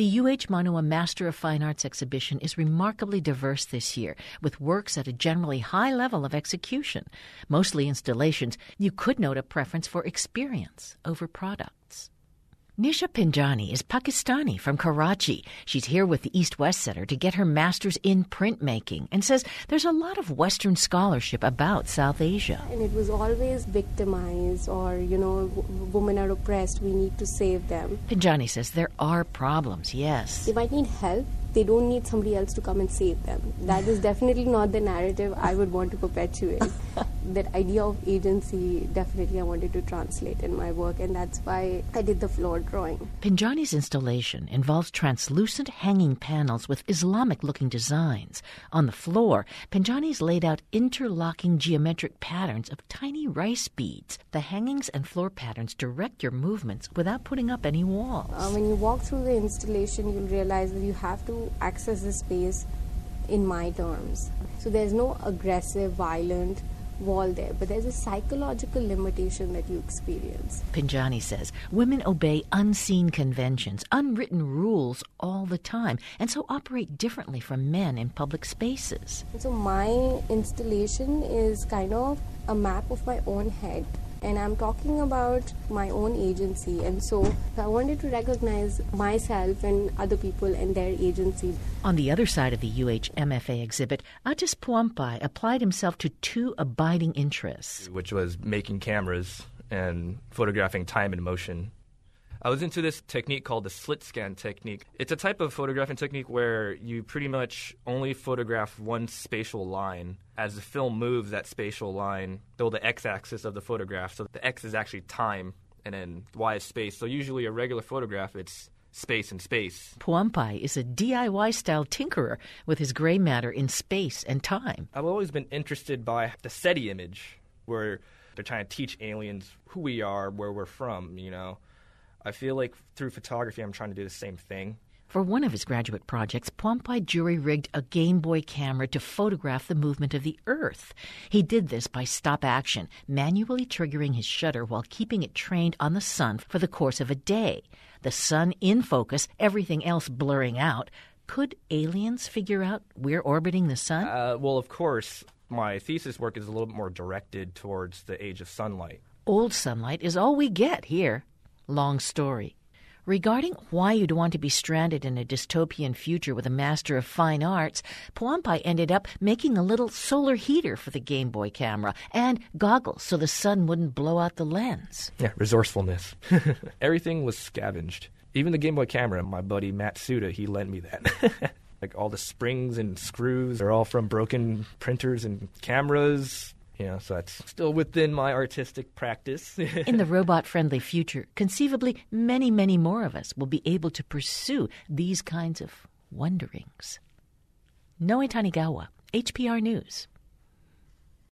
The UH Manoa Master of Fine Arts exhibition is remarkably diverse this year, with works at a generally high level of execution. Mostly installations, you could note a preference for experience over products. Nisha Pinjani is Pakistani from Karachi. She's here with the East-West Center to get her master's in printmaking and says there's a lot of Western scholarship about South Asia. And it was always victimized or, women are oppressed, we need to save them. Pinjani says there are problems, yes. They might need help. They don't need somebody else to come and save them. That is definitely not the narrative I would want to perpetuate. That idea of agency, definitely I wanted to translate in my work, and that's why I did the floor drawing. Pinjani's installation involves translucent hanging panels with Islamic-looking designs. On the floor, Pinjani's laid out interlocking geometric patterns of tiny rice beads. The hangings and floor patterns direct your movements without putting up any walls. When you walk through the installation, you'll realize that you have to access the space in my terms. So there's no aggressive, violent wall there, but there's a psychological limitation that you experience. Pinjani says women obey unseen conventions, unwritten rules all the time, and so operate differently from men in public spaces. So my installation is kind of a map of my own head. And I'm talking about my own agency. And so I wanted to recognize myself and other people and their agency. On the other side of the UH MFA exhibit, Atis Puampai applied himself to two abiding interests, which was making cameras and photographing time and motion. I was into this technique called the slit scan technique. It's a type of photographing technique where you pretty much only photograph one spatial line. As the film moves that spatial line, though the x-axis of the photograph, so the x is actually time and then y is space. So usually a regular photograph, it's space and space. Puampai is a DIY-style tinkerer with his gray matter in space and time. I've always been interested by the SETI image, where they're trying to teach aliens who we are, where we're from, I feel like through photography, I'm trying to do the same thing. For one of his graduate projects, Puampai jury-rigged a Game Boy camera to photograph the movement of the Earth. He did this by stop action, manually triggering his shutter while keeping it trained on the sun for the course of a day. The sun in focus, everything else blurring out. Could aliens figure out we're orbiting the sun? Well, of course, my thesis work is a little bit more directed towards the age of sunlight. Old sunlight is all we get here. Long story. Regarding why you'd want to be stranded in a dystopian future with a Master of Fine Arts, Puampai ended up making a little solar heater for the Game Boy camera and goggles so the sun wouldn't blow out the lens. Yeah, resourcefulness. Everything was scavenged. Even the Game Boy camera, my buddy Matt Suda, he lent me that. Like all the springs and screws, they're all from broken printers and cameras. So that's still within my artistic practice. In the robot-friendly future, conceivably many, many more of us will be able to pursue these kinds of wonderings. Noe Tanigawa, HPR News.